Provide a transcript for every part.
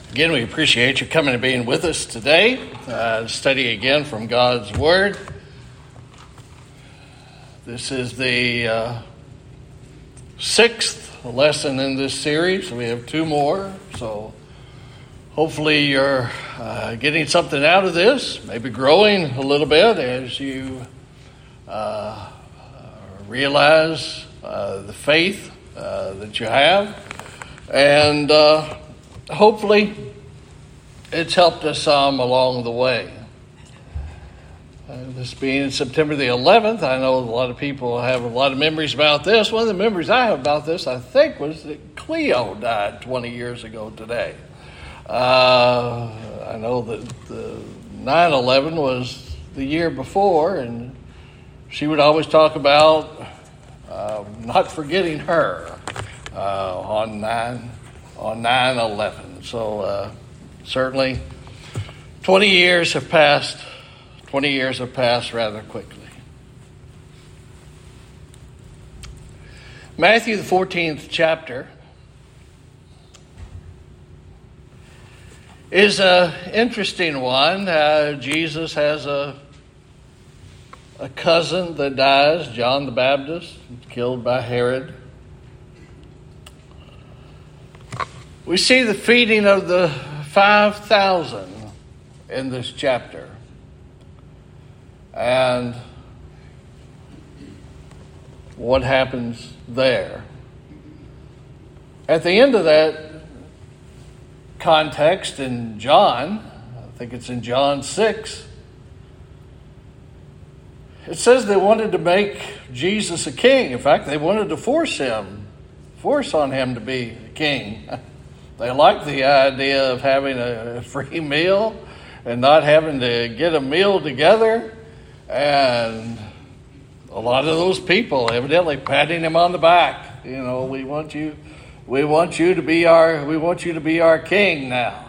Again, we appreciate you coming and being with us today to study again from God's Word. This is the sixth lesson in this series. We have two more, so hopefully you're getting something out of this, maybe growing a little bit as you realize the faith that you have, and hopefully it's helped us some along the way. This being September the 11th, I know a lot of people have a lot of memories about this. One of the memories I have about this, I think, was that Cleo died 20 years ago today. I know that the 9/11 was the year before, and she would always talk about not forgetting her on 9/11. So certainly 20 years have passed. 20 years have passed rather quickly. Matthew, the 14th chapter, is an interesting one. Jesus has a cousin that dies, John the Baptist, killed by Herod. We see the feeding of the 5,000 in this chapter. And what happens there? At the end of that context in John, I think it's in John 6, it says they wanted to make Jesus a king. In fact, they wanted to force on him to be a king. They liked the idea of having a free meal and not having to get a meal together. And a lot of those people evidently patting him on the back. You know, we want you to be our king now.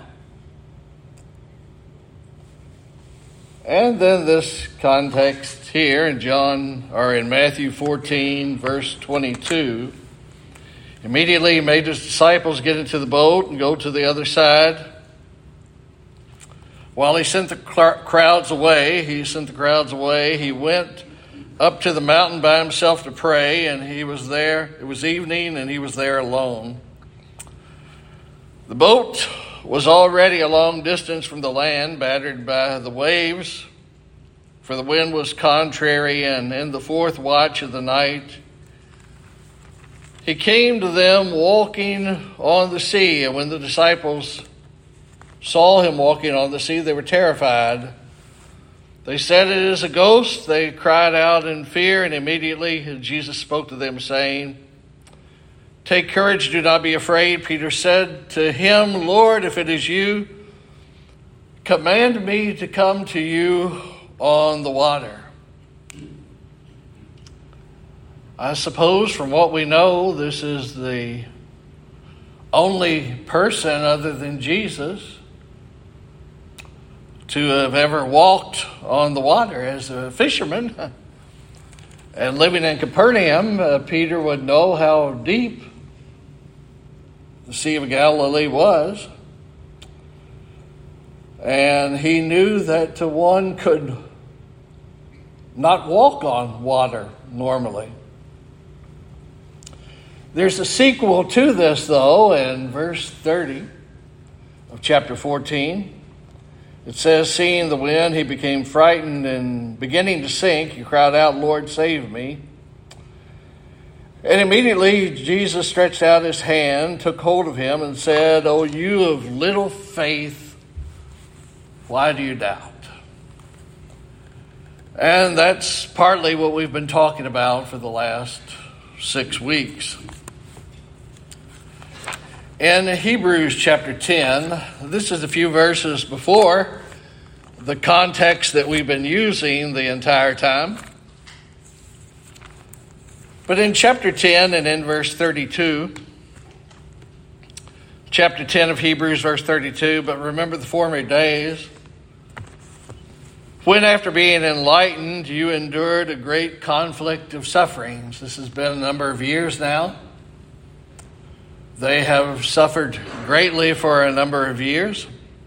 And then this context here in Matthew 14, verse 22. Immediately he made his disciples get into the boat and go to the other side. While he sent the crowds away, he went up to the mountain by himself to pray, and he was there. It was evening, and he was there alone. The boat was already a long distance from the land, battered by the waves, for the wind was contrary, and in the fourth watch of the night, he came to them walking on the sea, and when the disciples saw him walking on the sea, they were terrified. They said, "It is a ghost." They cried out in fear, and immediately Jesus spoke to them, saying, "Take courage, do not be afraid." Peter said to him, "Lord, if it is you, command me to come to you on the water." I suppose from what we know, this is the only person other than Jesus to have ever walked on the water as a fisherman. And living in Capernaum, Peter would know how deep the Sea of Galilee was. And he knew that one could not walk on water normally. There's a sequel to this, though, in verse 30 of chapter 14. It says, "Seeing the wind, he became frightened, and beginning to sink, he cried out, 'Lord, save me.' And immediately Jesus stretched out his hand, took hold of him, and said, 'O you of little faith, why do you doubt?'" And that's partly what we've been talking about for the last 6 weeks. In Hebrews chapter 10, this is a few verses before the context that we've been using the entire time. But in chapter 10 and in verse 32, chapter 10 of Hebrews, verse 32, "But remember the former days, when after being enlightened, you endured a great conflict of sufferings." This has been a number of years now. They have suffered greatly for a number of years.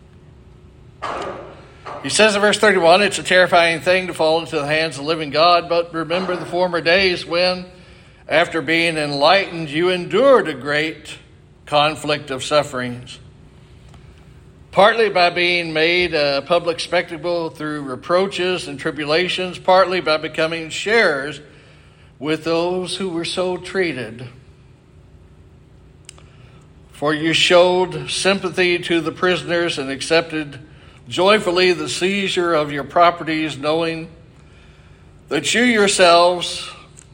He says in verse 31, it's a terrifying thing to fall into the hands of the living God, but remember the former days when, after being enlightened, you endured a great conflict of sufferings, partly by being made a public spectacle through reproaches and tribulations, partly by becoming sharers with those who were so treated. For you showed sympathy to the prisoners and accepted joyfully the seizure of your properties, knowing that you yourselves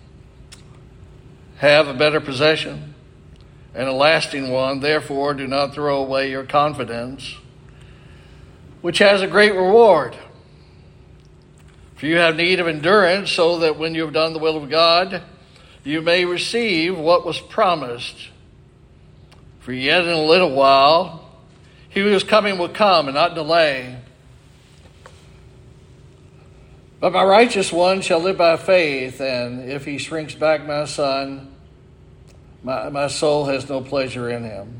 have a better possession and a lasting one. Therefore, do not throw away your confidence, which has a great reward. For you have need of endurance, so that when you have done the will of God, you may receive what was promised. For yet in a little while, he who is coming will come and not delay. But my righteous one shall live by faith, and if he shrinks back, my son, my soul has no pleasure in him.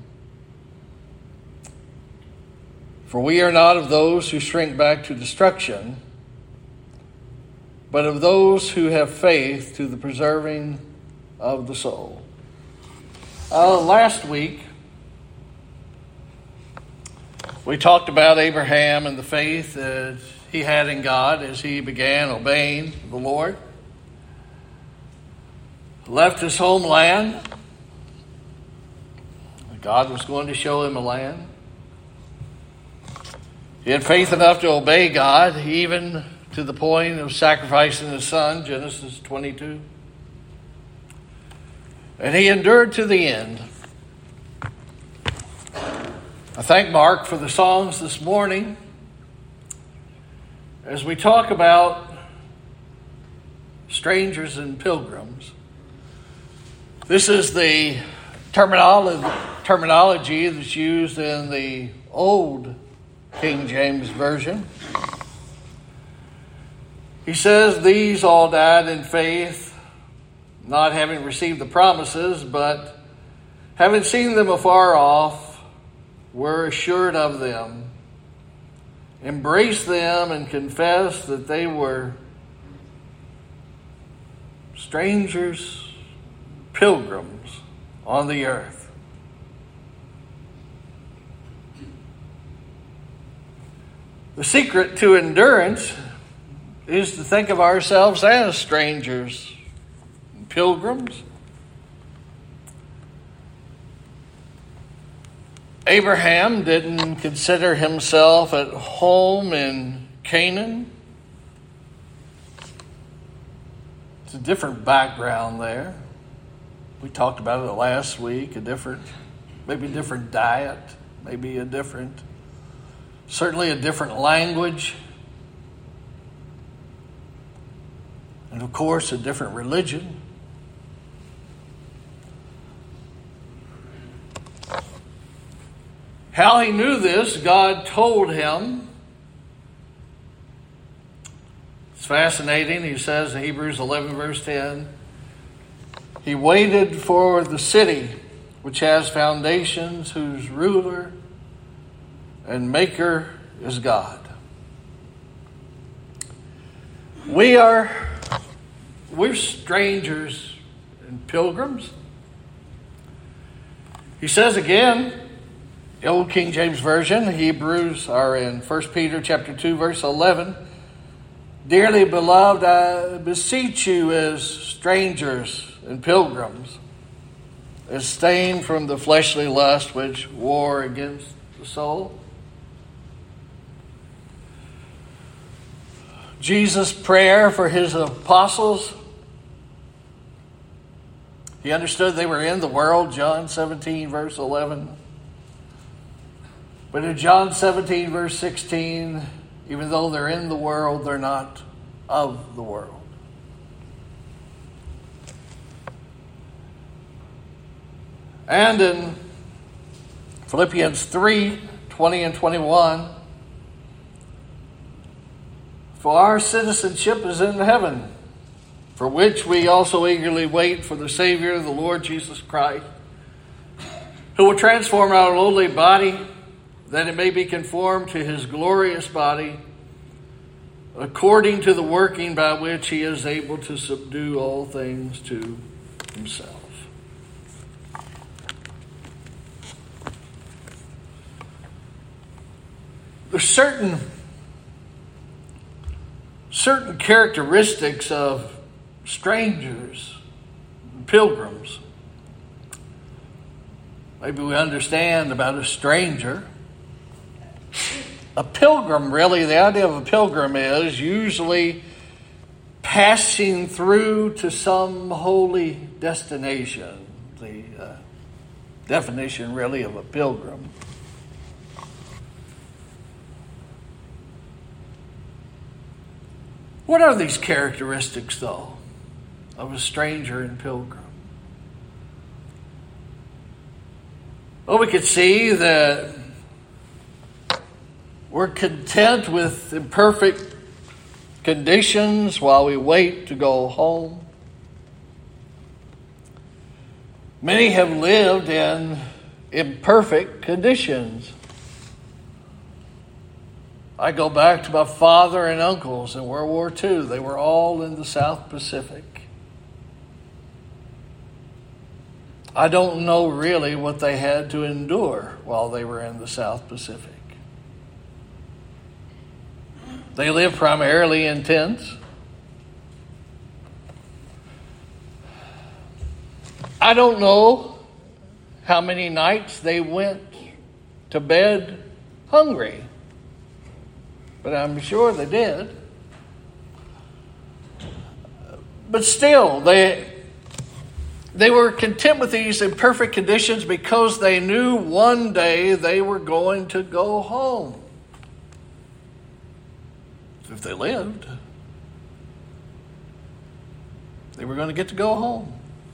For we are not of those who shrink back to destruction, but of those who have faith to the preserving of the soul. Last week, we talked about Abraham and the faith that he had in God as he began obeying the Lord. Left his homeland. God was going to show him a land. He had faith enough to obey God, even to the point of sacrificing his son, Genesis 22. And he endured to the end. I thank Mark for the songs this morning as we talk about strangers and pilgrims. This is the terminology that's used in the old King James Version. He says, these all died in faith, not having received the promises, but having seen them afar off, were assured of them, embraced them, and confessed that they were strangers, pilgrims on the earth. The secret to endurance is to think of ourselves as strangers, pilgrims. Abraham didn't consider himself at home in Canaan. It's a different background there. We talked about it last week, maybe a different diet, certainly a different language, and of course a different religion. How he knew this, God told him. It's fascinating. He says in Hebrews 11, verse 10, he waited for the city which has foundations, whose ruler and maker is God. We're strangers and pilgrims. He says again, the old King James Version, Hebrews are in 1 Peter chapter 2, verse 11. Dearly beloved, I beseech you as strangers and pilgrims, abstain from the fleshly lust which war against the soul. Jesus' prayer for his apostles, he understood they were in the world, John 17, verse 11. But in John 17, verse 16, even though they're in the world, they're not of the world. And in Philippians 3, 20 and 21, for our citizenship is in heaven, for which we also eagerly wait for the Savior, the Lord Jesus Christ, who will transform our lowly body, that it may be conformed to his glorious body, according to the working by which he is able to subdue all things to himself. There's certain characteristics of strangers, pilgrims. Maybe we understand about a stranger. A pilgrim, really, the idea of a pilgrim is usually passing through to some holy destination. The definition, really, of a pilgrim. What are these characteristics, though, of a stranger and pilgrim? Well, we could see that we're content with imperfect conditions while we wait to go home. Many have lived in imperfect conditions. I go back to my father and uncles in World War II. They were all in the South Pacific. I don't know really what they had to endure while they were in the South Pacific. They lived primarily in tents. I don't know how many nights they went to bed hungry, but I'm sure they did. But still, they were content with these imperfect conditions because they knew one day they were going to go home. If they lived, they were going to get to go home.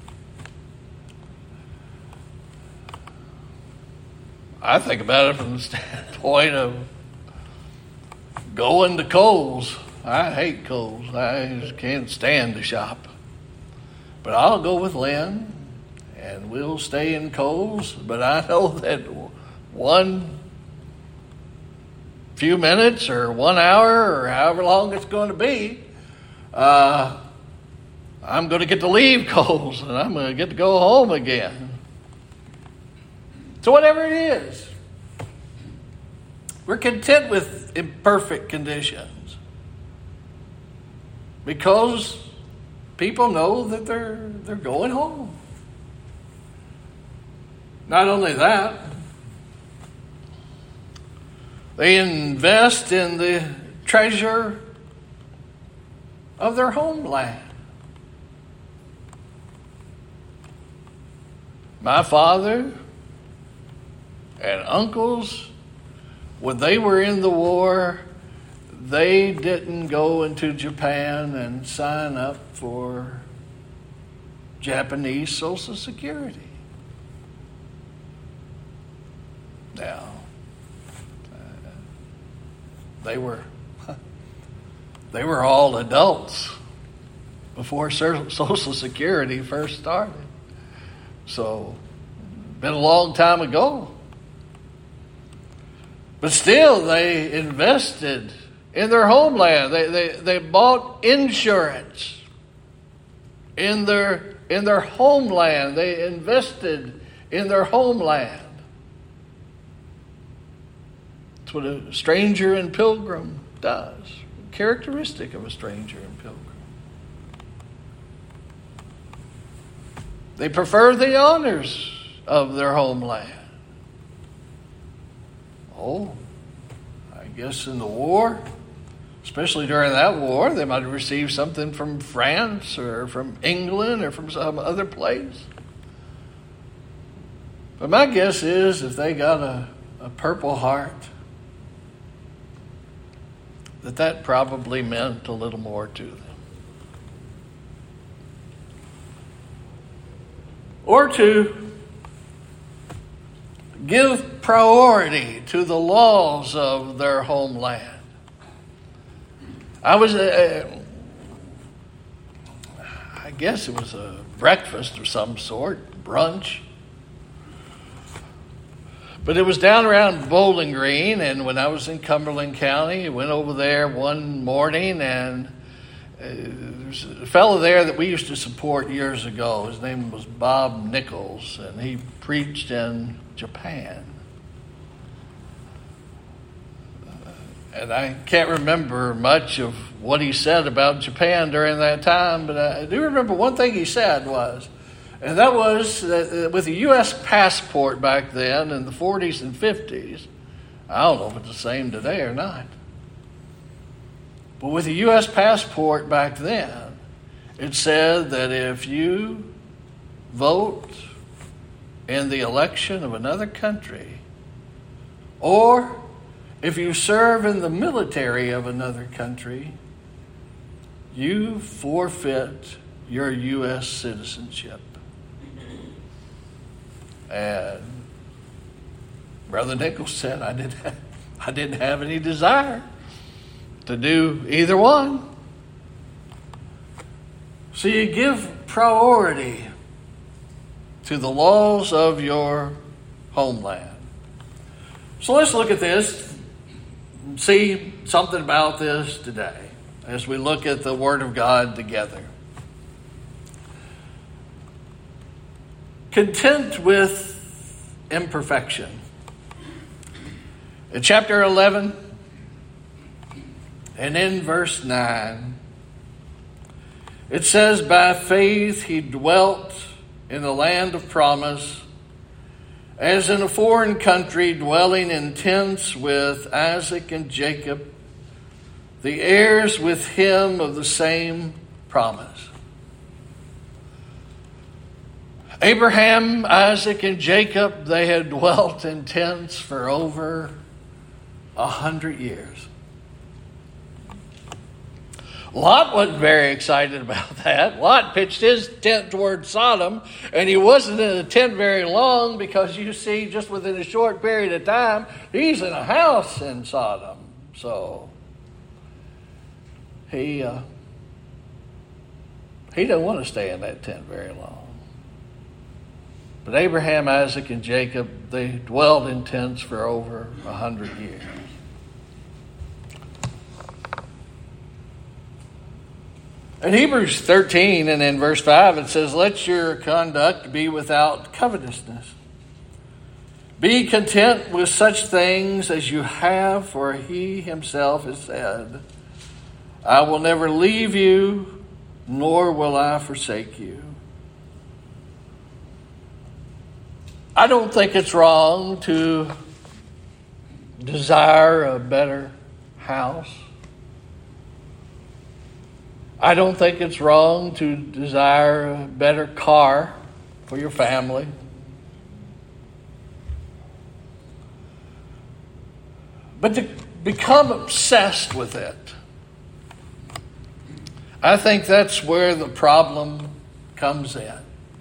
I think about it from the standpoint of going to Kohl's. I hate Kohl's. I just can't stand to shop. But I'll go with Lynn, and we'll stay in Kohl's. But I know that one few minutes or 1 hour or however long it's going to be, I'm going to get to leave Kohl's and I'm going to get to go home again. So whatever it is, we're content with imperfect conditions because people know that they're going home. Not only that, they invest in the treasure of their homeland. My father and uncles, when they were in the war, they didn't go into Japan and sign up for Japanese Social Security. Now, they were all adults before Social Security first started. So, been a long time ago. But still, they invested in their homeland. They bought insurance in their homeland. They invested in their homeland. That's what a stranger and pilgrim does. Characteristic of a stranger and pilgrim. They prefer the honors of their homeland. Oh, I guess in the war, especially during that war, they might have received something from France or from England or from some other place. But my guess is if they got a Purple Heart, that probably meant a little more to them. Or to give priority to the laws of their homeland. I guess it was a breakfast of some sort, brunch. But it was down around Bowling Green, and when I was in Cumberland County, I went over there one morning, and there's a fellow there that we used to support years ago. His name was Bob Nichols, and he preached in Japan. And I can't remember much of what he said about Japan during that time, but I do remember one thing he said was, and that was that with a U.S. passport back then in the 40s and 50s, I don't know if it's the same today or not, but with a U.S. passport back then, it said that if you vote in the election of another country, or if you serve in the military of another country, you forfeit your U.S. citizenship. And Brother Nichols said, I didn't have any desire to do either one. So you give priority to the laws of your homeland. So let's look at this and see something about this today as we look at the Word of God together. Content with imperfection. In chapter 11 and in verse 9, it says, by faith he dwelt in the land of promise, as in a foreign country, dwelling in tents with Isaac and Jacob, the heirs with him of the same promise. Abraham, Isaac, and Jacob, they had dwelt in tents for over 100 years. Lot wasn't very excited about that. Lot pitched his tent toward Sodom, and he wasn't in a tent very long because you see, just within a short period of time, he's in a house in Sodom. So he didn't want to stay in that tent very long. But Abraham, Isaac, and Jacob, they dwelled in tents for over 100 years. In Hebrews 13 and in verse 5, it says, let your conduct be without covetousness. Be content with such things as you have, for he himself has said, I will never leave you, nor will I forsake you. I don't think it's wrong to desire a better house. I don't think it's wrong to desire a better car for your family. But to become obsessed with it, I think that's where the problem comes in.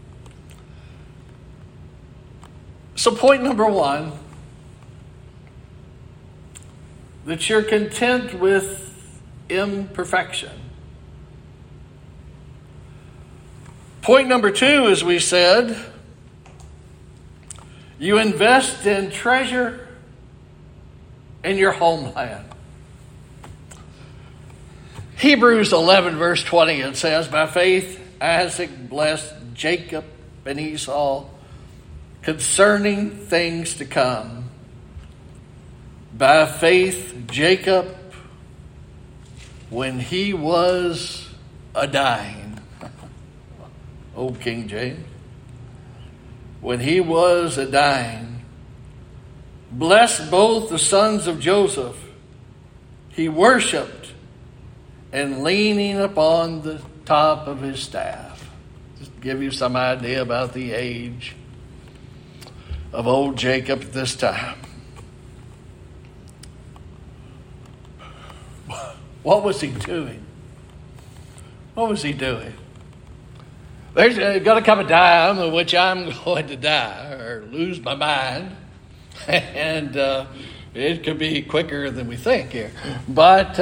So point number one, that you're content with imperfection. Point number two, as we said, you invest in treasure in your homeland. Hebrews 11 verse 20, it says, by faith Isaac blessed Jacob and Esau concerning things to come. By faith Jacob, when he was a-dying, old King James, when he was a-dying, blessed both the sons of Joseph. He worshipped, and leaning upon the top of his staff. Just to give you some idea about the age of old Jacob at this time. What was he doing? What was he doing? There's going to come a time in which I'm going to die or lose my mind. And it could be quicker than we think here. But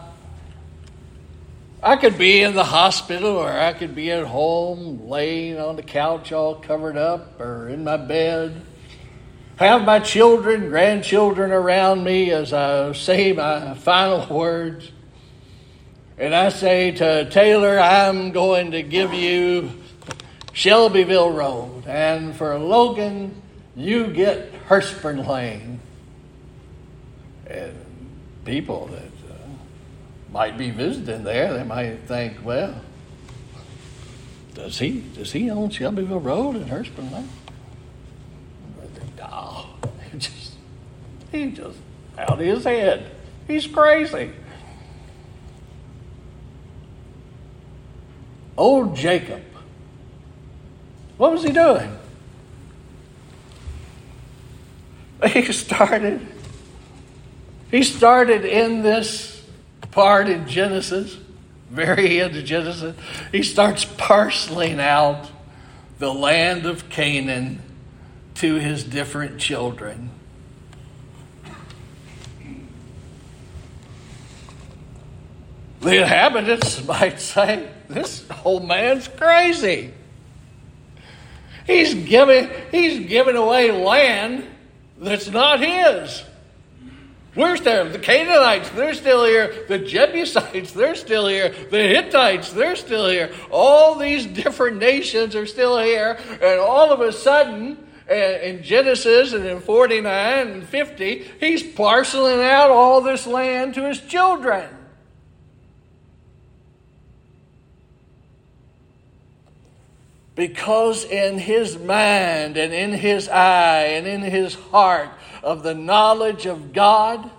I could be in the hospital, or I could be at home laying on the couch all covered up, or in my bed. have my children, grandchildren around me as I say my final words. And I say to Taylor, I'm going to give you Shelbyville Road. And for Logan, you get Hurstburn Lane. And people that might be visiting there, they might think, well, does he own Shelbyville Road and Hurstburn Lane? No, he just out of his head. He's crazy. Old Jacob, what was he doing? He started in this part in Genesis, very end of Genesis. He starts parceling out the land of Canaan to his different children. The inhabitants might say, this old man's crazy. He's giving away land that's not his. We're still, the Canaanites, they're still here. The Jebusites, they're still here. The Hittites, they're still here. All these different nations are still here. And all of a sudden, in Genesis and in 49 and 50, he's parceling out all this land to his children. Because in his mind and in his eye and in his heart of the knowledge of God,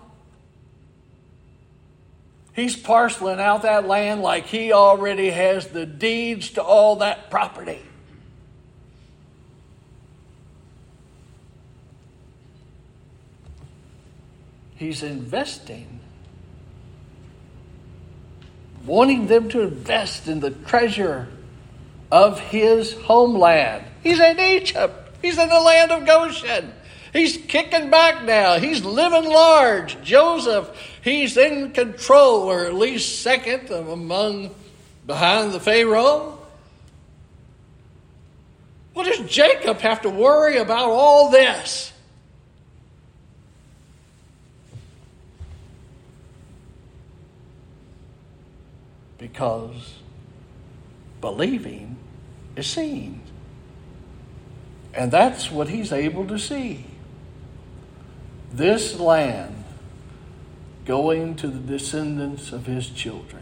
he's parceling out that land like he already has the deeds to all that property. He's investing, wanting them to invest in the treasure of his homeland. He's in Egypt. He's in the land of Goshen. He's kicking back now. He's living large. Joseph, he's in control, or at least second behind the Pharaoh. What does Jacob have to worry about all this? Because believing is seeing. And that's what he's able to see. This land going to the descendants of his children.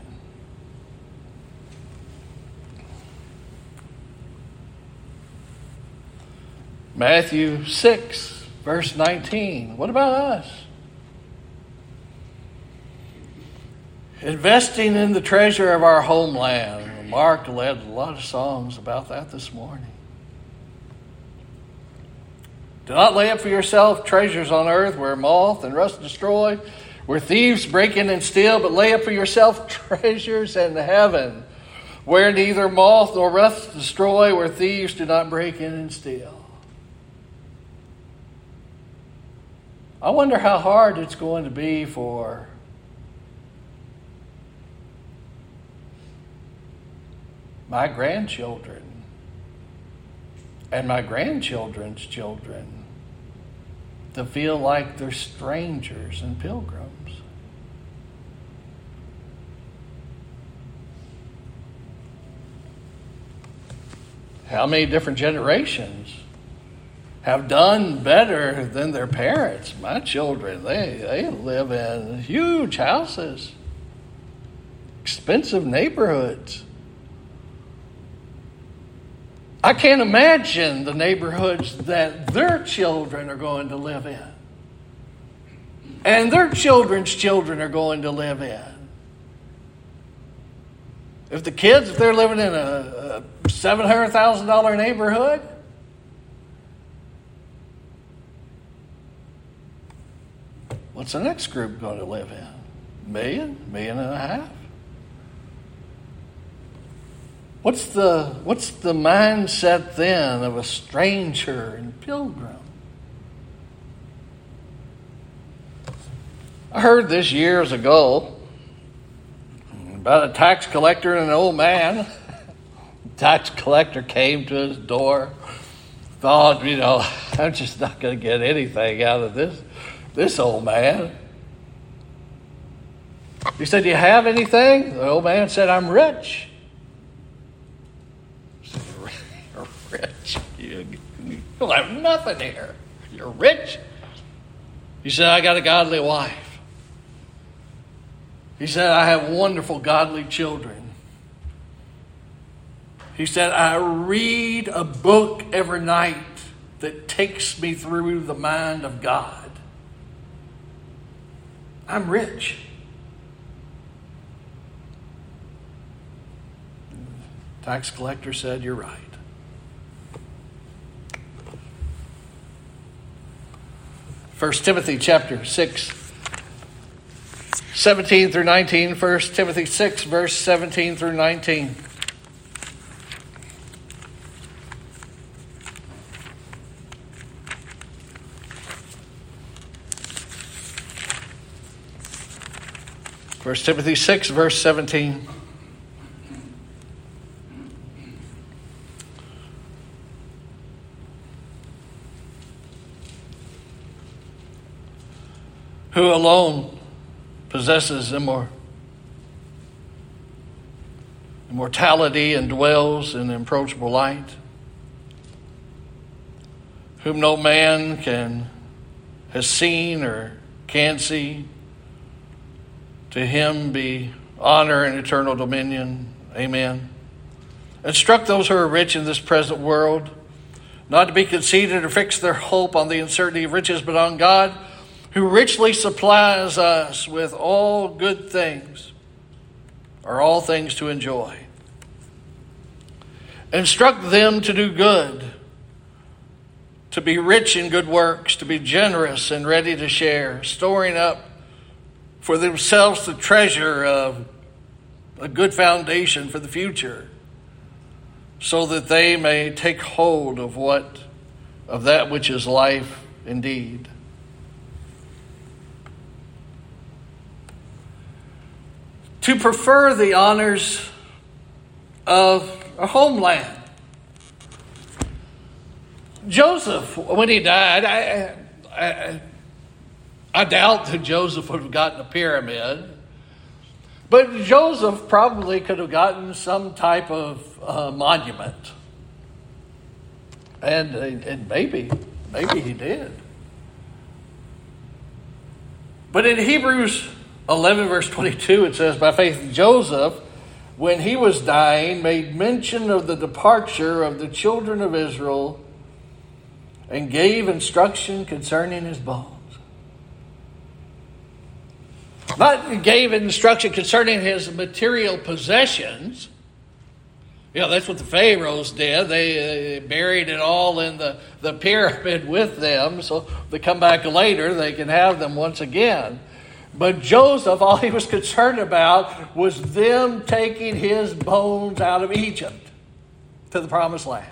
Matthew 6, verse 19. What about us? Investing in the treasure of our homeland. Mark led a lot of songs about that this morning. Do not lay up for yourself treasures on earth where moth and rust destroy, where thieves break in and steal, but lay up for yourself treasures in heaven, where neither moth nor rust destroy, where thieves do not break in and steal. I wonder how hard it's going to be for my grandchildren and my grandchildren's children to feel like they're strangers and pilgrims. How many different generations have done better than their parents? My children, they live in huge houses, expensive neighborhoods. I can't imagine the neighborhoods that their children are going to live in. And their children's children are going to live in. If they're living in a $700,000 neighborhood, what's the next group going to live in? $1.5 million? What's the mindset then of a stranger and pilgrim? I heard this years ago about a tax collector and an old man. The tax collector came to his door thought, I'm just not going to get anything out of this old man. He said, "Do you have anything?" The old man said, "I'm rich." He said, "You're rich? You don't have nothing here. You're rich?" He said, "I got a godly wife." He said, "I have wonderful godly children." He said, "I read a book every night that takes me through the mind of God. I'm rich." Tax collector said, "You're right." First Timothy chapter 6, 17 through 19. 1 Timothy 6, verse 17 through 19. First Timothy 6, verse 17. Who alone possesses immortality and dwells in approachable light, whom no man has seen or can see. To him be honor and eternal dominion. Amen. Instruct those who are rich in this present world not to be conceited or fix their hope on the uncertainty of riches, but on God, who richly supplies us with all good things, or all things to enjoy. Instruct them to do good, to be rich in good works, to be generous and ready to share, storing up for themselves the treasure of a good foundation for the future, so that they may take hold of that which is life indeed. To prefer the honors of a homeland. Joseph, when he died, I doubt that Joseph would have gotten a pyramid, but Joseph probably could have gotten some type of monument, and maybe he did. But in Hebrews 11 verse 22, it says, "By faith Joseph, when he was dying, made mention of the departure of the children of Israel and gave instruction concerning his bones." Not gave instruction concerning his material possessions. That's what the pharaohs did. They buried it all in the pyramid with them, so they come back later, they can have them once again. But Joseph, all he was concerned about was them taking his bones out of Egypt to the promised land.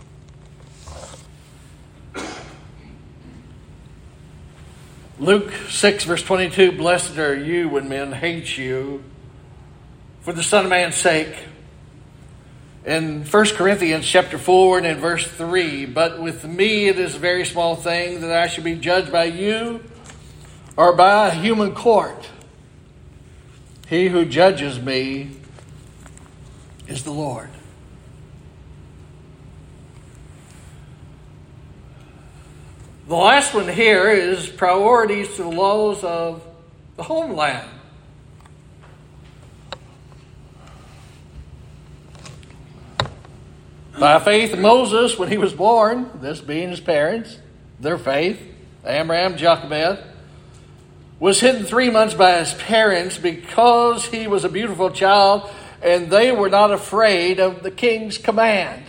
Luke 6, verse 22, "Blessed are you when men hate you for the Son of Man's sake." In 1 Corinthians chapter 4 and in verse 3, "But with me it is a very small thing that I should be judged by you or by a human court. He who judges me is the Lord." The last one here is priorities to the laws of the homeland. By faith, Moses, when he was born, this being his parents, their faith, Amram, Jochebed, was hidden 3 months by his parents because he was a beautiful child and they were not afraid of the king's command.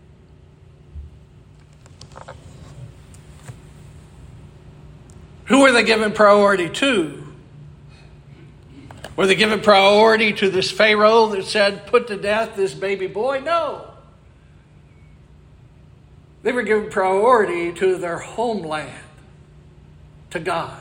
Who were they giving priority to? Were they giving priority to this Pharaoh that said, "Put to death this baby boy"? No. They were giving priority to their homeland, to God.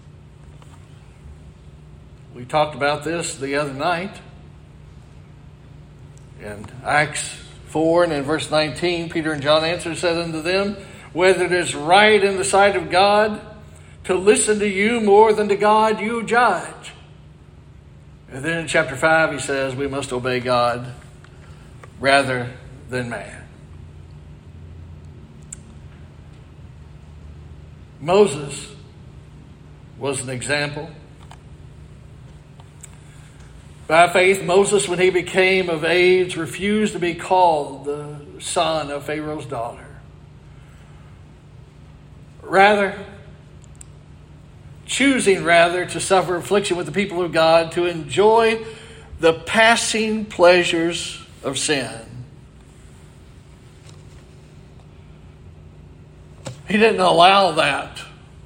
We talked about this the other night in Acts 4 and in verse 19, Peter and John answered and said unto them, whether it is right in the sight of God to listen to you more than to God, you judge. And then in chapter 5, he says, we must obey God rather than man. Moses was an example. By faith, Moses, when he became of age, refused to be called the son of Pharaoh's daughter. Choosing to suffer affliction with the people of God, to enjoy the passing pleasures of sin. He didn't allow that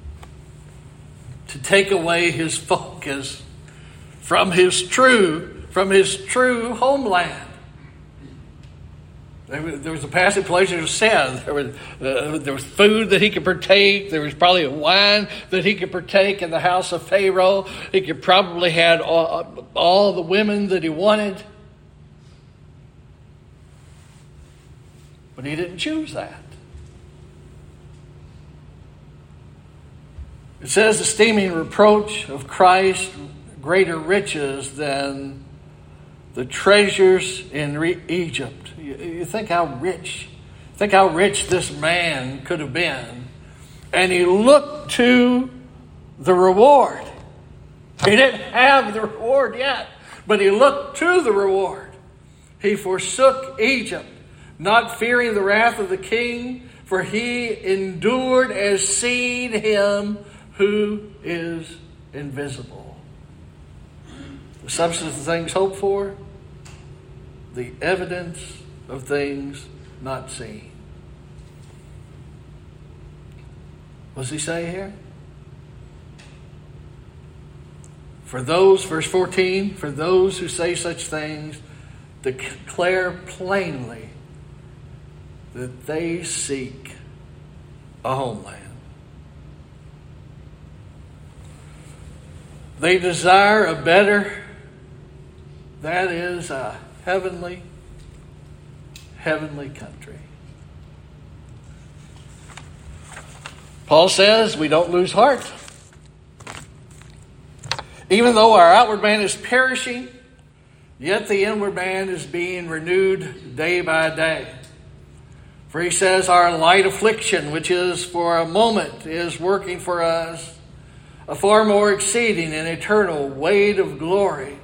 to take away his focus from his true homeland. There was a passing pleasure of sin. There was food that he could partake. There was probably a wine that he could partake in the house of Pharaoh. He could probably had all the women that he wanted. But he didn't choose that. It says, esteeming reproach of Christ greater riches than the treasures in Egypt. You think how rich this man could have been. And he looked to the reward. He didn't have the reward yet, but he looked to the reward. He forsook Egypt, not fearing the wrath of the king, for he endured as seeing him who is invisible. The substance of things hoped for, the evidence of things not seen. What does he say here? For those, verse 14, for those who say such things, declare plainly that they seek a homeland. They desire a better, that is a heavenly country. Paul says we don't lose heart. Even though our outward man is perishing, yet the inward man is being renewed day by day. For he says our light affliction, which is for a moment, is working for us a far more exceeding and eternal weight of glory.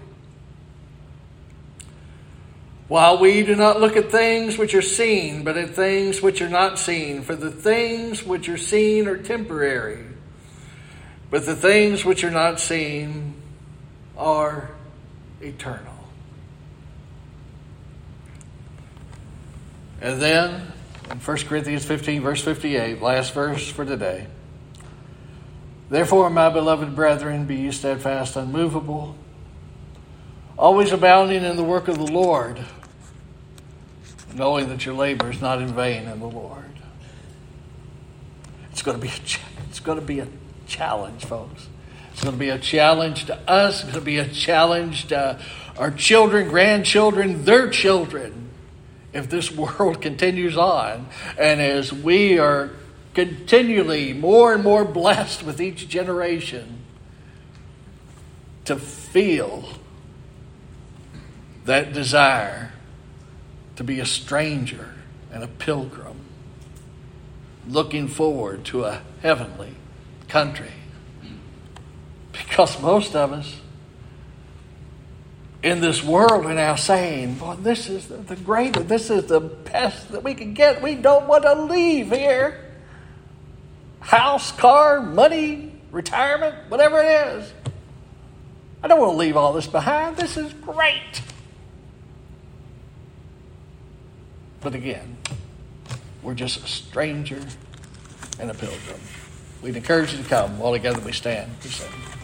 While we do not look at things which are seen, but at things which are not seen. For the things which are seen are temporary, but the things which are not seen are eternal. And then, in 1 Corinthians 15, verse 58, last verse for today. Therefore, my beloved brethren, be ye steadfast, unmovable, always abounding in the work of the Lord, knowing that your labor is not in vain in the Lord. It's going to be a challenge, folks. It's going to be a challenge to us. It's going to be a challenge to our children, grandchildren, their children, if this world continues on. And as we are continually more and more blessed with each generation to feel that desire to be a stranger and a pilgrim, looking forward to a heavenly country. Because most of us in this world are now saying, boy, this is the greatest, this is the best that we can get. We don't want to leave here. House, car, money, retirement, whatever it is. I don't want to leave all this behind. This is great. But again, we're just a stranger and a pilgrim. We'd encourage you to come while together we stand. We sing.